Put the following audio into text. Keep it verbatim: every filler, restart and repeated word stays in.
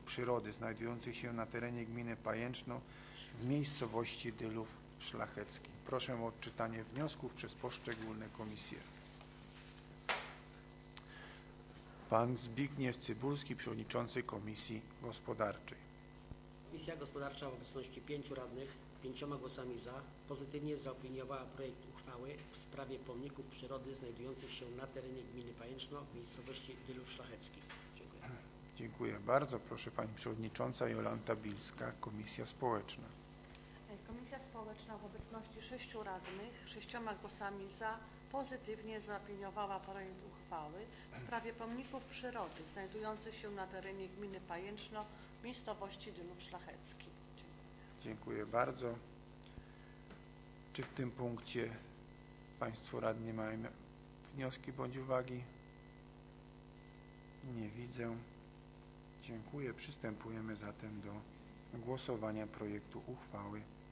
przyrody znajdujących się na terenie gminy Pajęczno w miejscowości Dylów Szlachecki. Proszę o odczytanie wniosków przez poszczególne komisje. Pan Zbigniew Cybulski, przewodniczący Komisji Gospodarczej. Komisja Gospodarcza w obecności pięciu radnych, pięcioma głosami za, pozytywnie zaopiniowała projekt uchwały w sprawie pomników przyrody znajdujących się na terenie gminy Pajęczno w miejscowości Dylów Szlacheckich. Dziękuję. Dziękuję bardzo. Proszę Pani Przewodnicząca Jolanta Bilska, Komisja Społeczna. Komisja Społeczna w obecności sześciu radnych, sześcioma głosami za, pozytywnie zaopiniowała projekt uchwały w sprawie pomników przyrody znajdujących się na terenie gminy Pajęczno w miejscowości Dylów Szlachecki. Dziękuję. Dziękuję bardzo. Czy w tym punkcie Państwo radni mają wnioski bądź uwagi? Nie widzę. Dziękuję. Przystępujemy zatem do głosowania projektu uchwały